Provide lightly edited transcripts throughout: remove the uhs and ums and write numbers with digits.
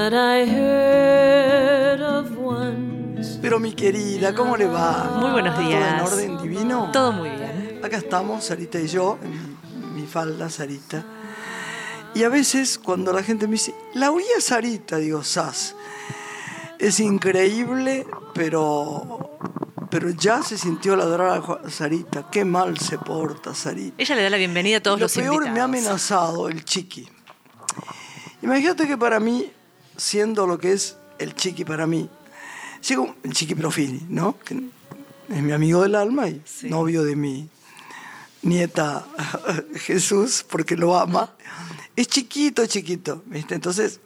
But I heard of once. Pero mi querida, ¿cómo le va? Muy buenos días. ¿Todo en orden, divino? Todo muy bien. Acá estamos, Sarita y yo, en mi falda, Sarita. Y a veces cuando la gente me dice, la oía Sarita, digo, sas. Es increíble, pero ya se sintió ladrar a Sarita. Qué mal se porta Sarita. Ella le da la bienvenida a todos los invitados. Lo peor, me ha amenazado el chiqui. Imagínate que para mí, siendo lo que es el chiqui para mí, sigo el chiqui Profili, ¿no? Que es mi amigo del alma y novio de mi nieta Jesús, porque lo ama. Es chiquito, ¿viste? Entonces,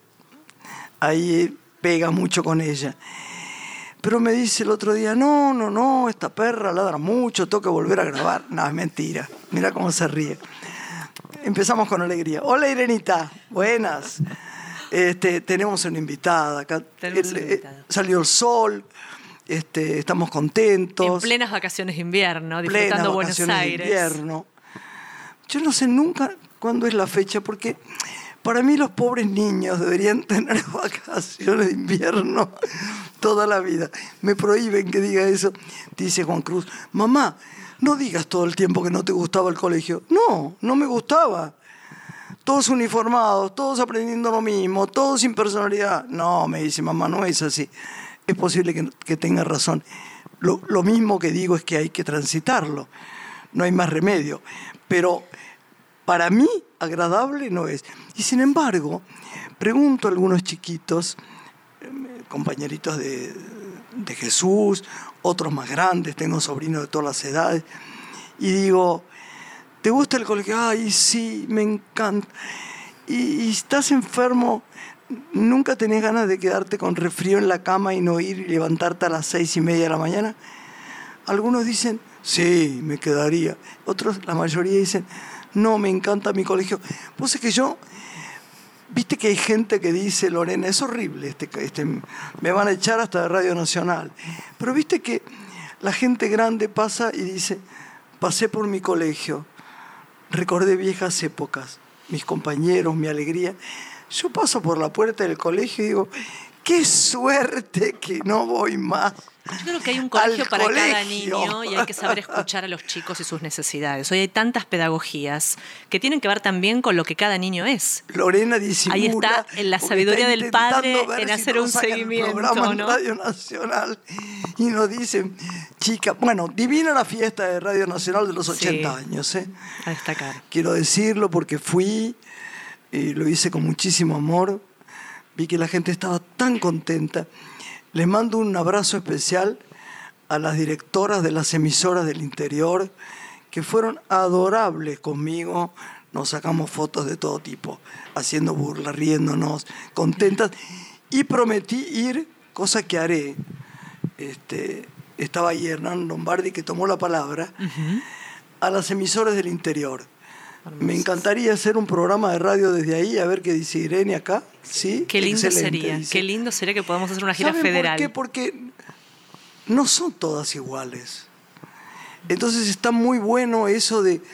ahí pega mucho con ella. Pero me dice el otro día, no, esta perra ladra mucho, tengo que volver a grabar. No, es mentira. Mira cómo se ríe. Empezamos con alegría. Hola, Irenita. Buenas. Tenemos una invitada acá. Salió el sol. Estamos contentos. En plenas vacaciones de invierno, disfrutando Buenos Aires. De invierno. Yo no sé nunca cuándo es la fecha, porque para mí los pobres niños deberían tener vacaciones de invierno toda la vida. Me prohíben que diga eso. Dice Juan Cruz, mamá, no digas todo el tiempo que no te gustaba el colegio. No me gustaba. Todos uniformados, todos aprendiendo lo mismo, todos sin personalidad. No, me dice, mamá, no es así. Es posible que tenga razón. Lo mismo que digo es que hay que transitarlo. No hay más remedio. Pero para mí, agradable no es. Y sin embargo, pregunto a algunos chiquitos, compañeritos de Jesús, otros más grandes, tengo sobrinos de todas las edades, y digo, ¿te gusta el colegio? Ay, sí, me encanta. ¿Y estás enfermo? ¿Nunca tenés ganas de quedarte con resfrío en la cama y no ir y levantarte a las 6:30 de la mañana? Algunos dicen, sí, me quedaría. Otros, la mayoría dicen, no, me encanta mi colegio. Pues es que yo, viste que hay gente que dice, Lorena, es horrible, me van a echar hasta de Radio Nacional. Pero viste que la gente grande pasa y dice, pasé por mi colegio, recordé viejas épocas, mis compañeros, mi alegría. Yo paso por la puerta del colegio y digo, qué suerte que no voy más. Yo creo que hay un colegio para cada niño y hay que saber escuchar a los chicos y sus necesidades. Hoy hay tantas pedagogías que tienen que ver también con lo que cada niño es. Lorena disimula. Ahí está en la sabiduría del padre en hacer un seguimiento, programa ¿no? En Radio Nacional y nos dicen, chica, bueno, divina la fiesta de Radio Nacional de los 80 años. A destacar. Quiero decirlo porque fui y lo hice con muchísimo amor. Vi que la gente estaba tan contenta. Les mando un abrazo especial a las directoras de las emisoras del interior, que fueron adorables conmigo. Nos sacamos fotos de todo tipo, haciendo burla, riéndonos, contentas. Y prometí ir, cosa que haré. Estaba ahí Hernán Lombardi, que tomó la palabra, a las emisoras del interior. Me encantaría hacer un programa de radio desde ahí, a ver qué dice Irene acá. ¿Sí? Qué lindo excelente, sería. dice. Qué lindo sería que podamos hacer una gira federal. ¿Por qué? Porque no son todas iguales. Entonces está muy bueno eso de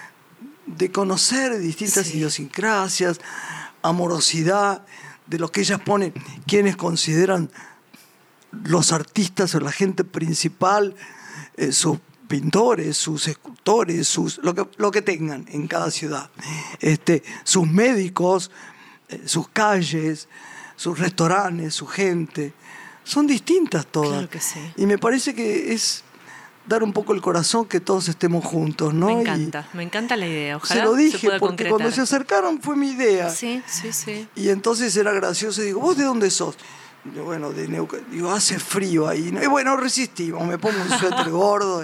conocer distintas idiosincrasias, amorosidad, de lo que ellas ponen, quienes consideran los artistas o la gente principal, sus pintores, sus escultores, lo que tengan en cada ciudad, sus médicos, sus calles, sus restaurantes, su gente, son distintas todas. Claro que sí. Y me parece que es dar un poco el corazón, que todos estemos juntos, ¿no? Me encanta la idea. Ojalá se lo dije, se pueda porque concretar. cuando se acercaron fue mi idea. Sí. Y entonces era gracioso, digo, ¿vos de dónde sos? Yo, bueno, de Neuquén. Digo, hace frío ahí. Y bueno, resistimos, me pongo un suéter gordo.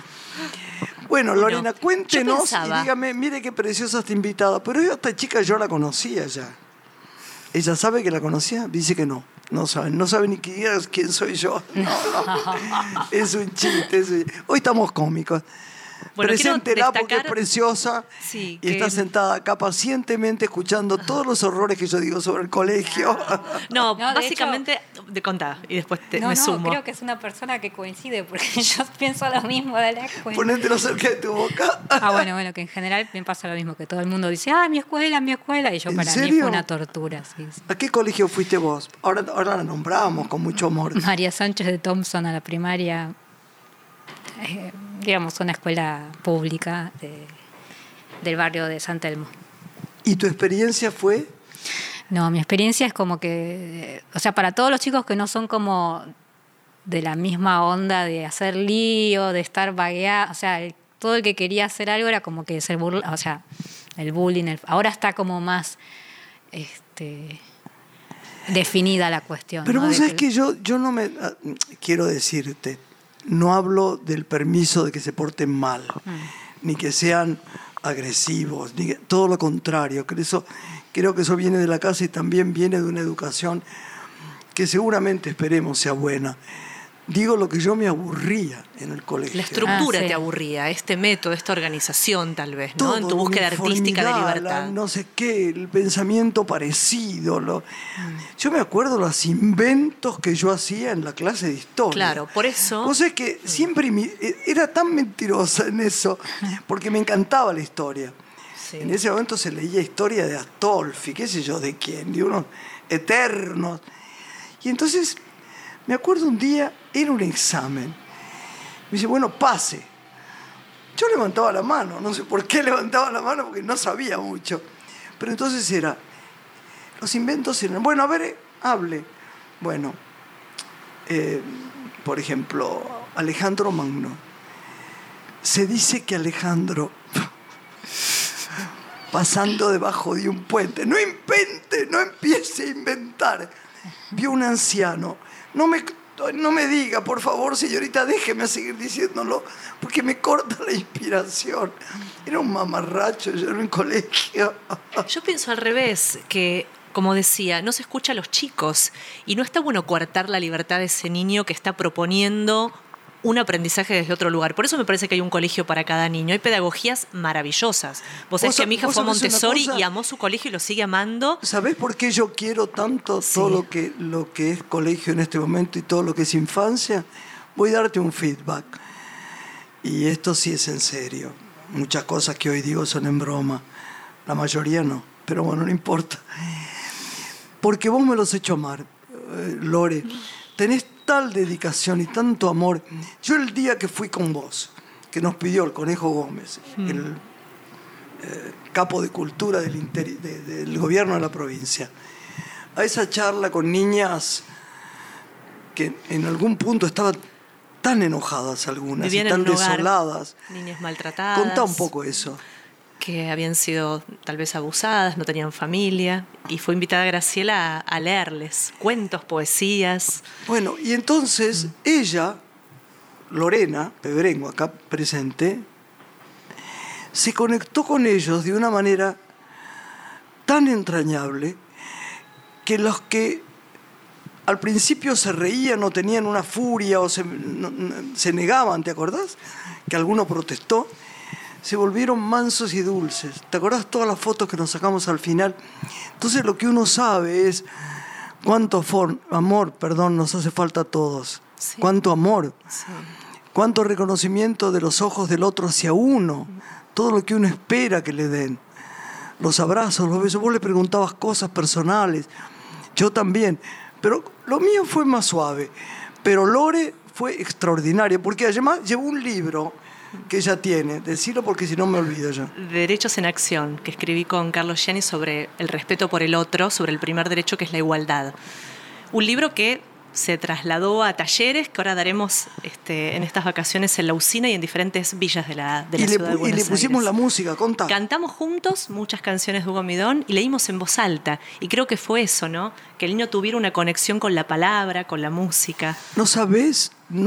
Bueno, Lorena, cuéntenos y dígame, mire qué preciosa esta invitada. Pero esta chica yo la conocía ya. ¿Ella sabe que la conocía? Dice que no. No sabe ni quién soy yo. No. Es un chiste. Hoy estamos cómicos. Bueno, preséntela porque es preciosa sí, y está sentada acá pacientemente escuchando todos los horrores que yo digo sobre el colegio. No, básicamente, de contar y después me sumo. Creo que es una persona que coincide porque yo pienso lo mismo de la escuela. Ponételo cerca de tu boca. Bueno, que en general me pasa lo mismo, que todo el mundo dice, mi escuela, y yo para mí fue una tortura. Sí. ¿A qué colegio fuiste vos? Ahora la nombramos con mucho amor. María Sánchez de Thompson, a la primaria, digamos, una escuela pública del barrio de San Telmo. ¿Y tu experiencia fue? No, mi experiencia es como que, o sea, para todos los chicos que no son como de la misma onda de hacer lío, de estar vagueado, o sea, todo el que quería hacer algo era como que se burla, o sea, el bullying, ahora está como más definida la cuestión. Pero ¿no? vos sabés que yo no me... Quiero decirte, no hablo del permiso de que se porten mal, ni que sean agresivos, ni todo lo contrario. Creo que eso viene de la casa y también viene de una educación que seguramente esperemos sea buena. Digo lo que yo me aburría en el colegio. La estructura te aburría, este método, esta organización tal vez, ¿no? Todo, en tu búsqueda artística de libertad. No sé qué, el pensamiento parecido. Yo me acuerdo los inventos que yo hacía en la clase de historia. Claro, por eso... O sea que siempre era tan mentirosa en eso, porque me encantaba la historia. Sí. En ese momento se leía historia de Astolfi, qué sé yo, de quién, de unos eternos. Y entonces... Me acuerdo un día, era un examen. Me dice, bueno, pase. Yo levantaba la mano, no sé por qué levantaba la mano, porque no sabía mucho. Pero entonces los inventos eran, bueno, a ver, hable. Bueno, por ejemplo, Alejandro Magno. Se dice que Alejandro, pasando debajo de un puente, no empiece a inventar, vio un anciano. No me diga, por favor, señorita, déjeme seguir diciéndolo, porque me corta la inspiración. Era un mamarracho, yo en un colegio. Yo pienso al revés, que, como decía, no se escucha a los chicos y no está bueno coartar la libertad de ese niño que está proponiendo un aprendizaje desde otro lugar. Por eso me parece que hay un colegio para cada niño. Hay pedagogías maravillosas. Vos sabés que mi hija fue a Montessori y amó su colegio y lo sigue amando. ¿Sabés por qué yo quiero tanto todo lo que es colegio en este momento y todo lo que es infancia? Voy a darte un feedback. Y esto sí es en serio. Muchas cosas que hoy digo son en broma. La mayoría no. Pero bueno, no importa. Porque vos me los has hecho amar, Lore. Tenés tal dedicación y tanto amor. Yo el día que fui con vos, que nos pidió el Conejo Gómez, el capo de cultura del gobierno de la provincia, a esa charla con niñas que en algún punto estaban tan enojadas algunas, vivían y tan desoladas. Niñas maltratadas. Contá un poco eso. Que habían sido tal vez abusadas, no tenían familia, y fue invitada Graciela a leerles cuentos, poesías. Bueno, y entonces ella, Lorena Pebrengo, acá presente, se conectó con ellos de una manera tan entrañable que los que al principio se reían o tenían una furia o se negaban, ¿te acordás? Que alguno protestó. Se volvieron mansos y dulces. ¿Te acordás todas las fotos que nos sacamos al final? Entonces lo que uno sabe es cuánto amor nos hace falta a todos. Sí. Cuánto amor. Sí. Cuánto reconocimiento de los ojos del otro hacia uno. Todo lo que uno espera que le den. Los abrazos, los besos. Vos le preguntabas cosas personales. Yo también. Pero lo mío fue más suave. Pero Lore fue extraordinaria. Porque además llevó un libro que ella tiene, decirlo porque si no me olvido yo. Derechos en Acción, que escribí con Carlos Gianni sobre el respeto por el otro, sobre el primer derecho que es la igualdad. Un libro que se trasladó a talleres que ahora daremos en estas vacaciones en la usina y en diferentes villas de la ciudad de Buenos Aires. Y le pusimos la música, contá. Cantamos juntos muchas canciones de Hugo Midón y leímos en voz alta. Y creo que fue eso, ¿no? Que el niño tuviera una conexión con la palabra, con la música. No sabés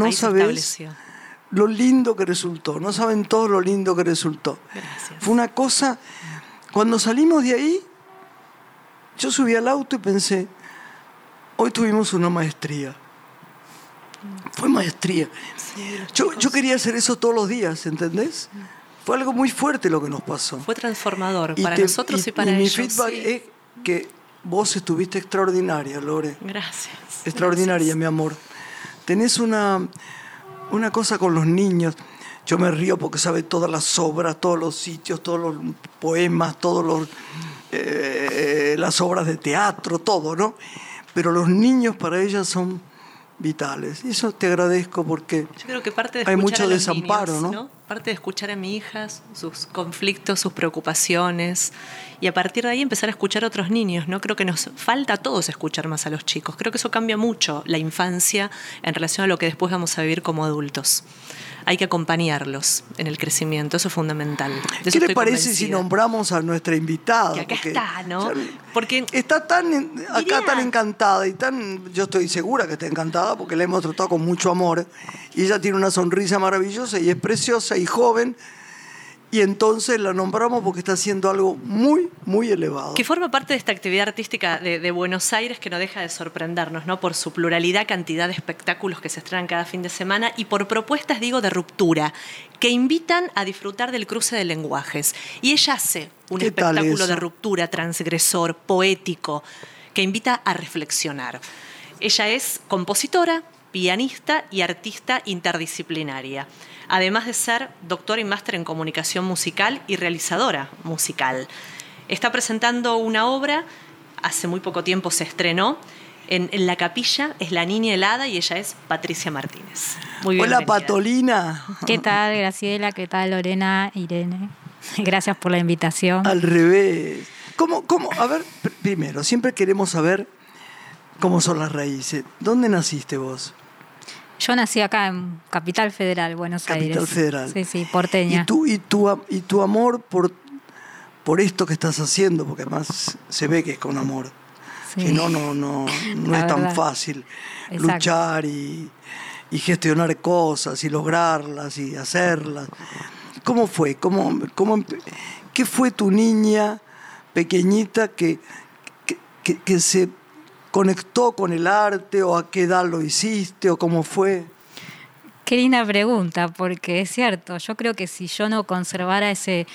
lo lindo que resultó. No saben todo lo lindo que resultó. Gracias. Fue una cosa... Cuando salimos de ahí, yo subí al auto y pensé, hoy tuvimos una maestría. Fue maestría. Yo quería hacer eso todos los días, ¿entendés? Fue algo muy fuerte lo que nos pasó. Fue transformador para nosotros y para mi ellos. feedback es que vos estuviste extraordinaria, Lore. Gracias. Extraordinaria, Gracias. mi amor. Tenés una cosa con los niños. Yo me río porque sabe todas las obras, todos los sitios, todos los poemas, las obras de teatro, todo, ¿no? Pero los niños para ella son vitales. Y eso te agradezco porque yo creo que parte de hay escuchar mucho a los desamparo, niños, ¿no? Parte de escuchar a mi hija, sus conflictos, sus preocupaciones, y a partir de ahí empezar a escuchar a otros niños, ¿no? Creo que nos falta a todos escuchar más a los chicos. Creo que eso cambia mucho la infancia en relación a lo que después vamos a vivir como adultos. Hay que acompañarlos en el crecimiento, eso es fundamental. De ¿Qué eso le estoy parece convencida. si nombramos a nuestra invitada? Que acá Porque, está, ¿no? o sea, Porque está acá tan encantada y yo estoy segura que está encantada porque la hemos tratado con mucho amor y ella tiene una sonrisa maravillosa y es preciosa y joven y entonces la nombramos porque está haciendo algo muy, muy elevado. que forma parte de esta actividad artística de Buenos Aires que no deja de sorprendernos, ¿no? Por su pluralidad, cantidad de espectáculos que se estrenan cada fin de semana y por propuestas, digo, de ruptura, que invitan a disfrutar del cruce de lenguajes. Y ella hace un ¿Qué tal espectáculo eso? de ruptura, transgresor, poético, que invita a reflexionar. Ella es compositora, pianista y artista interdisciplinaria, además de ser doctora y máster en comunicación musical y realizadora musical. Está presentando una obra, hace muy poco tiempo se estrenó, en La Capilla, es La Niña Helada y ella es Patricia Martínez. Muy Hola, bienvenida. Patolina. ¿Qué tal, Graciela? ¿Qué tal, Lorena? Irene. Gracias por la invitación. Al revés. ¿Cómo? A ver, primero, siempre queremos saber cómo son las raíces. ¿Dónde naciste vos? Yo nací acá en Capital Federal, Buenos Aires. Capital Federal. Sí, porteña. ¿Y tu amor por esto que estás haciendo? Porque además se ve que es con amor. Sí. Si no La es tan verdad. fácil Exacto. luchar y gestionar cosas y lograrlas y hacerlas. ¿Cómo fue? ¿Qué fue tu niña pequeñita que se conectó con el arte o a qué edad lo hiciste o cómo fue? Qué linda pregunta, porque es cierto, yo creo que si yo no conservara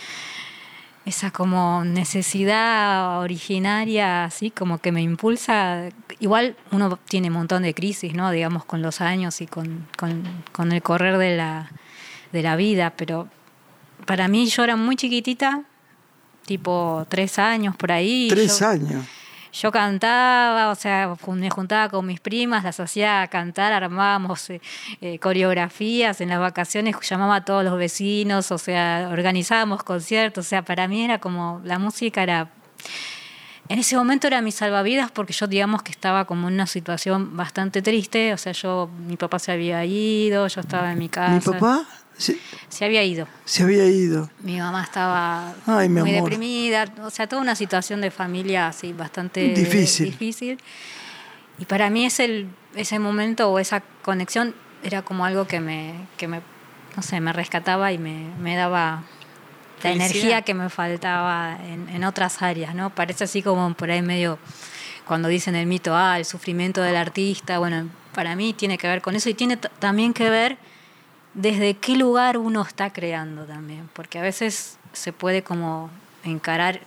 esa como necesidad originaria, así como que me impulsa, igual uno tiene un montón de crisis, ¿no? Digamos, con los años y con el correr de la vida, pero para mí yo era muy chiquitita, tipo 3 años por ahí. 3 años. Yo cantaba, o sea, me juntaba con mis primas, las hacía cantar, armábamos coreografías en las vacaciones, llamaba a todos los vecinos, o sea, organizábamos conciertos, o sea, para mí era como, la música era, en ese momento era mi salvavidas porque yo digamos que estaba como en una situación bastante triste, o sea, mi papá se había ido, yo estaba en mi casa. ¿Mi papá? Se había ido. Se había ido. Mi mamá estaba Ay, mi muy amor. deprimida, o sea, toda una situación de familia así bastante difícil. Y para mí ese momento o esa conexión era como algo que me no sé, me rescataba y me daba la Felicidad. energía que me faltaba en otras áreas, ¿no? Parece así como por ahí medio cuando dicen el mito, el sufrimiento del artista, bueno, para mí tiene que ver con eso y tiene también que ver desde qué lugar uno está creando también, porque a veces se puede como encarar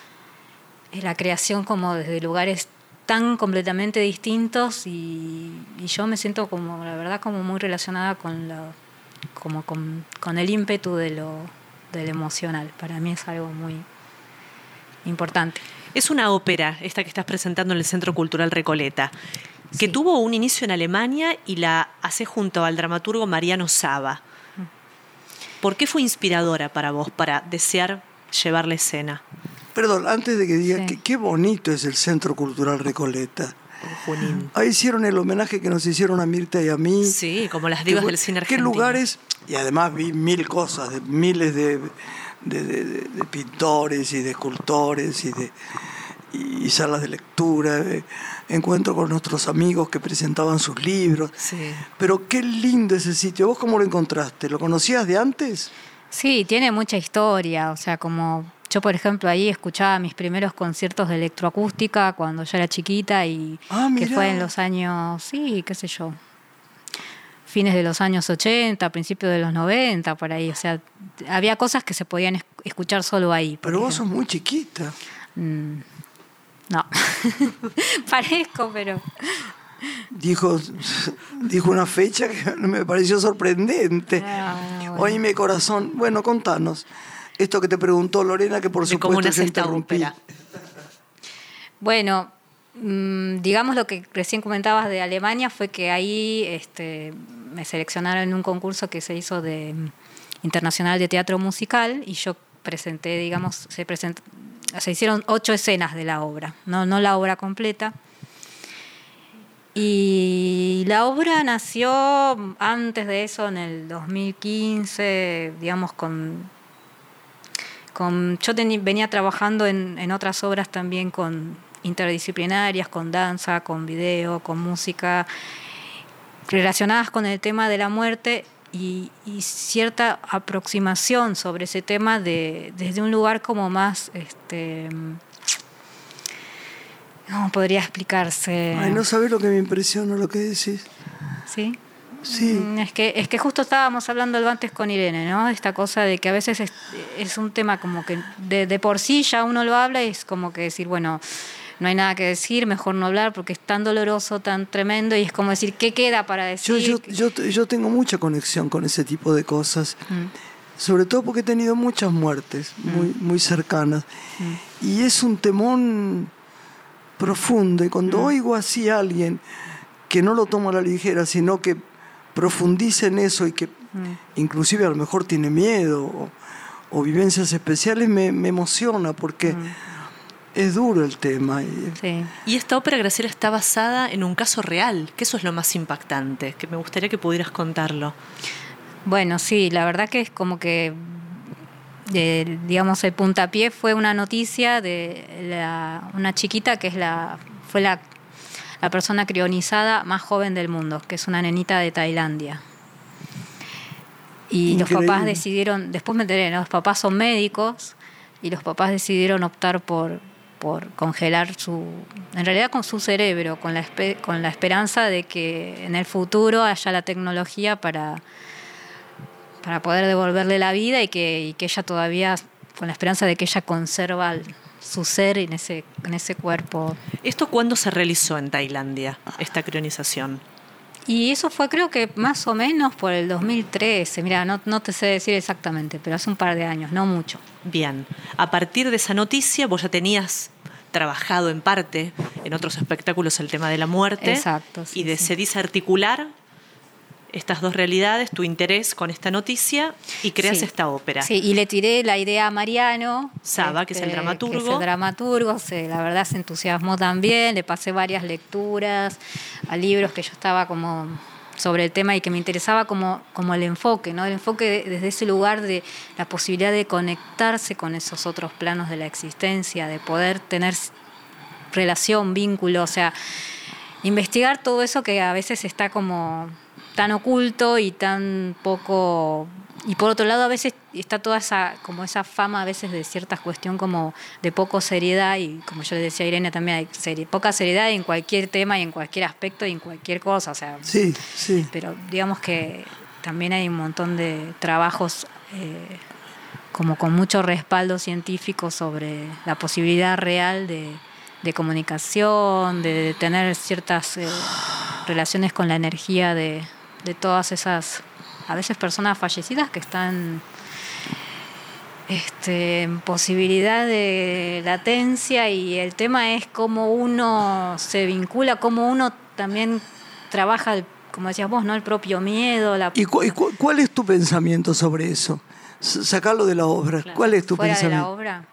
la creación como desde lugares tan completamente distintos y yo me siento como, la verdad, como muy relacionada con el ímpetu de lo emocional. Para mí es algo muy importante. Es una ópera, esta que estás presentando en el Centro Cultural Recoleta, que tuvo un inicio en Alemania y la hace junto al dramaturgo Mariano Saba. ¿Por qué fue inspiradora para vos, para desear llevar la escena? Perdón, antes de que diga, Sí. qué bonito es el Centro Cultural Recoleta. Junín. Ahí hicieron el homenaje que nos hicieron a Mirta y a mí. Sí, como las divas del cine ¿Qué argentino. lugares? Y además vi 1000 cosas, miles de pintores y de escultores y salas de lectura, encuentro con nuestros amigos que presentaban sus libros. Sí. Pero qué lindo ese sitio. ¿Vos cómo lo encontraste? ¿Lo conocías de antes? Sí, tiene mucha historia, o sea, como yo, por ejemplo, ahí escuchaba mis primeros conciertos de electroacústica cuando yo era chiquita y que mirá. fue en los años, sí, qué sé yo, fines de los años 80, principios de los 90, por ahí. O sea, había cosas que se podían escuchar solo ahí. Pero vos sos muy chiquita. No, parezco, pero... Dijo una fecha que me pareció sorprendente. Bueno. Oíme, corazón. Bueno, contanos. Esto que te preguntó Lorena, que por De cómo supuesto nace yo esta interrumpí. ópera. Bueno, digamos lo que recién comentabas de Alemania fue que ahí me seleccionaron en un concurso que se hizo de internacional de teatro musical y yo presenté, digamos, se hicieron 8 escenas de la obra, no la obra completa. Y la obra nació antes de eso, en el 2015, digamos, yo venía trabajando en otras obras también con interdisciplinarias, con danza, con video, con música, relacionadas con el tema de la muerte y cierta aproximación sobre ese tema desde un lugar como más... ¿Cómo podría explicarse? Ay, no sabés lo que me impresiona lo que decís. ¿Sí? Sí. Es que justo estábamos hablando algo antes con Irene, ¿no? Esta cosa de que a veces es un tema como que de por sí ya uno lo habla y es como que decir, bueno, no hay nada que decir, mejor no hablar porque es tan doloroso, tan tremendo y es como decir, ¿qué queda para decir? Yo tengo mucha conexión con ese tipo de cosas. Sobre todo porque he tenido muchas muertes muy cercanas. Y es un temón profundo. Y cuando oigo así a alguien que no lo toma a la ligera, sino que profundiza en eso y que inclusive a lo mejor tiene miedo o vivencias especiales, me emociona porque es duro el tema. Sí. Y esta ópera, Graciela, está basada en un caso real, que eso es lo más impactante, que me gustaría que pudieras contarlo. Bueno, sí, la verdad que es como que, digamos, el puntapié fue una noticia de una chiquita que fue la persona crionizada más joven del mundo, que es una nenita de Tailandia. Y Increíble. Los papás decidieron, después me enteré, ¿no? Los papás son médicos y los papás decidieron optar por congelar en realidad con su cerebro, con la esperanza de que en el futuro haya la tecnología para poder devolverle la vida y que ella todavía, con la esperanza de que ella conserva su ser en ese cuerpo. ¿Esto cuándo se realizó en Tailandia, esta crionización? Y eso fue, creo que más o menos por el 2013. Mira, no te sé decir exactamente, pero hace un par de años, no mucho. Bien, a partir de esa noticia vos ya tenías trabajado en parte en otros espectáculos el tema de la muerte. Exacto, sí, y decidís articular estas dos realidades, tu interés con esta noticia, y creas esta ópera. Sí, y le tiré la idea a Mariano Saba, que es el dramaturgo. Que es el dramaturgo, la verdad se entusiasmó también, le pasé varias lecturas a libros que yo estaba como sobre el tema y que me interesaba como el enfoque, ¿no? El enfoque desde ese lugar de la posibilidad de conectarse con esos otros planos de la existencia, de poder tener relación, vínculo, o sea, investigar todo eso que a veces está como tan oculto y tan poco. Y por otro lado a veces está toda esa fama a veces de cierta cuestión como de poco seriedad, y como yo le decía a Irene también, hay poca seriedad en cualquier tema y en cualquier aspecto y en cualquier cosa, o sea, sí. Pero digamos que también hay un montón de trabajos como con mucho respaldo científico sobre la posibilidad real de comunicación, de tener ciertas relaciones con la energía de todas esas, a veces personas fallecidas que están en posibilidad de latencia, y el tema es cómo uno se vincula, cómo uno también trabaja, como decías vos, ¿no? El propio miedo. ¿Y cuál es tu pensamiento sobre eso? Sacarlo de la obra. Claro. ¿Cuál es tu Fuera pensamiento? de la obra.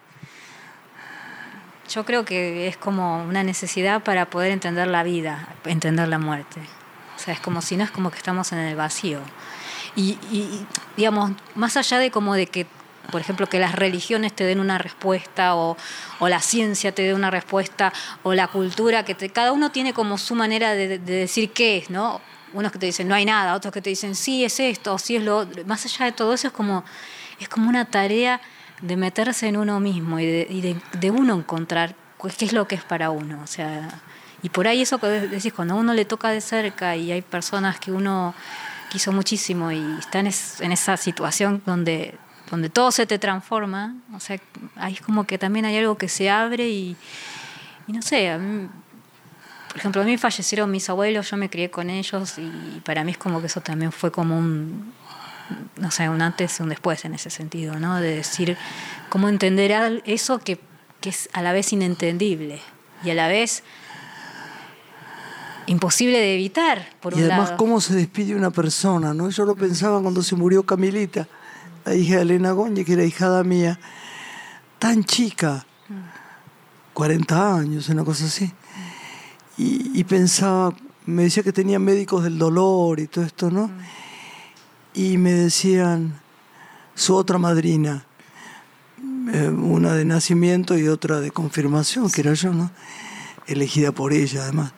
Yo creo que es como una necesidad para poder entender la vida, entender la muerte. O sea, es como si no, es como que estamos en el vacío. Y digamos, más allá de como de que, por ejemplo, que las religiones te den una respuesta o la ciencia te dé una respuesta o la cultura, cada uno tiene como su manera de decir qué es, ¿no? Unos que te dicen no hay nada, otros que te dicen sí es esto, sí es lo otro. Más allá de todo eso es como una tarea de meterse en uno mismo y de uno encontrar qué es lo que es para uno. O sea, y por ahí eso que decís, cuando a uno le toca de cerca y hay personas que uno quiso muchísimo y está en esa situación donde todo se te transforma. O sea, ahí es como que también hay algo que se abre y no sé, a mí, por ejemplo, a mí fallecieron mis abuelos, yo me crié con ellos y para mí es como que eso también fue como un antes y un después en ese sentido, ¿no? De decir, cómo entender eso que es a la vez inentendible y a la vez imposible de evitar, por un lado. Y además, cómo se despide una persona, ¿no? Yo lo pensaba cuando se murió Camilita, la hija de Elena Goñi, que era hijada mía, tan chica, 40 años, una cosa así. Y pensaba, me decía que tenía médicos del dolor y todo esto, ¿no? Y me decían, su otra madrina, una de nacimiento y otra de confirmación, que era yo, ¿no? Elegida por ella, además.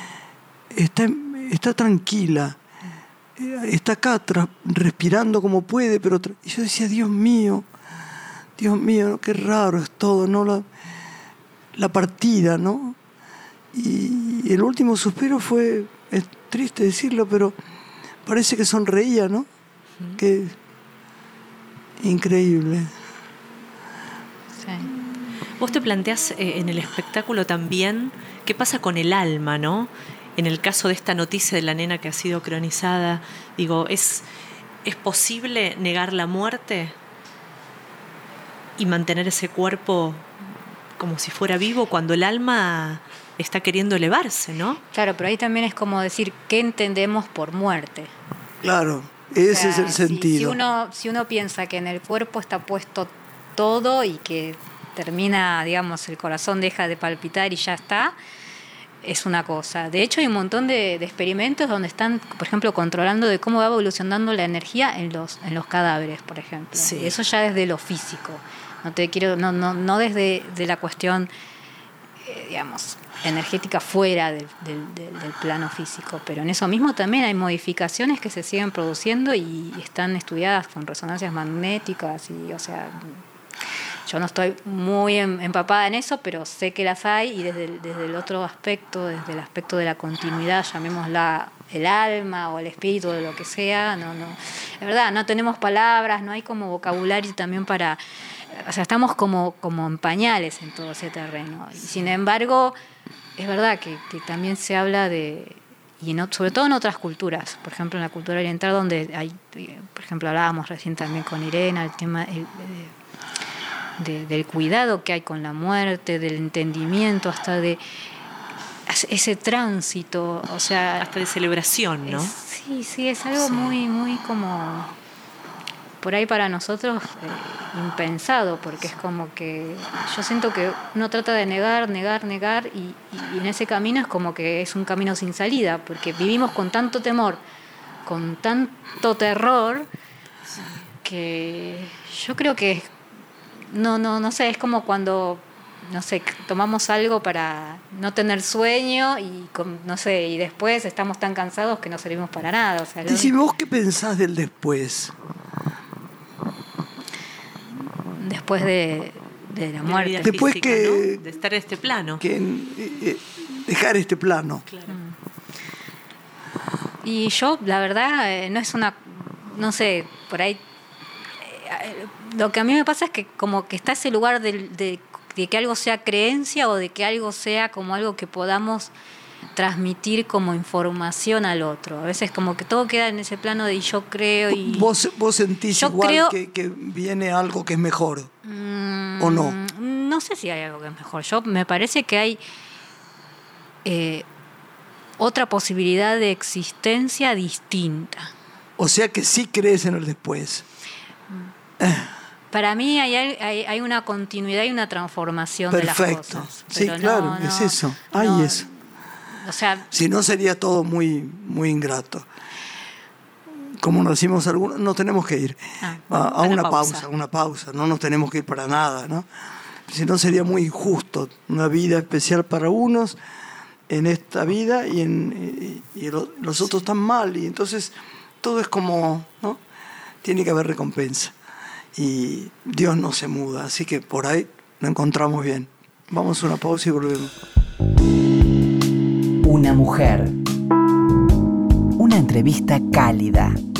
Está tranquila, está acá respirando como puede, pero y yo decía, Dios mío, qué raro es todo, ¿no? La partida, ¿no? Y el último suspiro fue, es triste decirlo, pero parece que sonreía, ¿no? Que increíble. Sí. Vos te planteás en el espectáculo también qué pasa con el alma, ¿no? En el caso de esta noticia de la nena que ha sido cronizada, digo, ¿es posible negar la muerte y mantener ese cuerpo como si fuera vivo cuando el alma está queriendo elevarse, ¿no? Claro, pero ahí también es como decir, ¿qué entendemos por muerte? Claro, ese es el sentido. Si uno piensa que en el cuerpo está puesto todo y que termina, digamos, el corazón deja de palpitar y ya está, es una cosa. De hecho, hay un montón de experimentos donde están, por ejemplo, controlando de cómo va evolucionando la energía en los cadáveres, por ejemplo. Sí. Eso ya desde lo físico. No desde la cuestión, digamos, energética fuera del plano físico, pero en eso mismo también hay modificaciones que se siguen produciendo y están estudiadas con resonancias magnéticas y, o sea, yo no estoy muy empapada en eso, pero sé que las hay y desde el otro aspecto, desde el aspecto de la continuidad, llamémosla el alma o el espíritu, de lo que sea, no, la verdad, no tenemos palabras, no hay como vocabulario también para, o sea, estamos como en pañales en todo ese terreno. Y sin embargo, es verdad que también se habla de, y sobre todo en otras culturas, por ejemplo en la cultura oriental, donde hay, por ejemplo, hablábamos recién también con Irena, el tema del cuidado que hay con la muerte, del entendimiento, hasta de ese tránsito, o sea, hasta de celebración, ¿no? Sí, es algo muy como por ahí para nosotros impensado, porque es como que yo siento que uno trata de negar y en ese camino es como que es un camino sin salida, porque vivimos con tanto temor, con tanto terror, que yo creo que no sé, es como cuando, no sé, tomamos algo para no tener sueño y no sé, y después estamos tan cansados que no servimos para nada. O sea, ¿Y vos qué pensás del después? Después de la muerte. Después física, que, ¿no? De estar en este plano. Dejar este plano. Claro. Y yo, la verdad, no es una, no sé, por ahí, lo que a mí me pasa es que como que está ese lugar de que algo sea creencia o de que algo sea como algo que podamos transmitir como información al otro. A veces como que todo queda en ese plano de yo creo y... ¿Vos sentís igual que viene algo que es mejor? ¿O no? No sé si hay algo que es mejor. Me parece que hay otra posibilidad de existencia distinta. O sea que sí crees en el después. Para mí hay una continuidad y una transformación Perfecto. de las cosas. Sí, claro, es eso. Hay eso. O sea, si no sería todo muy, muy ingrato. Como nos decimos algunos, no tenemos que ir a una pausa, no nos tenemos que ir para nada, ¿no? Si no sería muy injusto, una vida especial para unos en esta vida y los otros están mal, y entonces todo es como, ¿no? Tiene que haber recompensa y Dios no se muda, así que por ahí lo encontramos bien. Vamos a una pausa y volvemos. Una mujer, una entrevista cálida,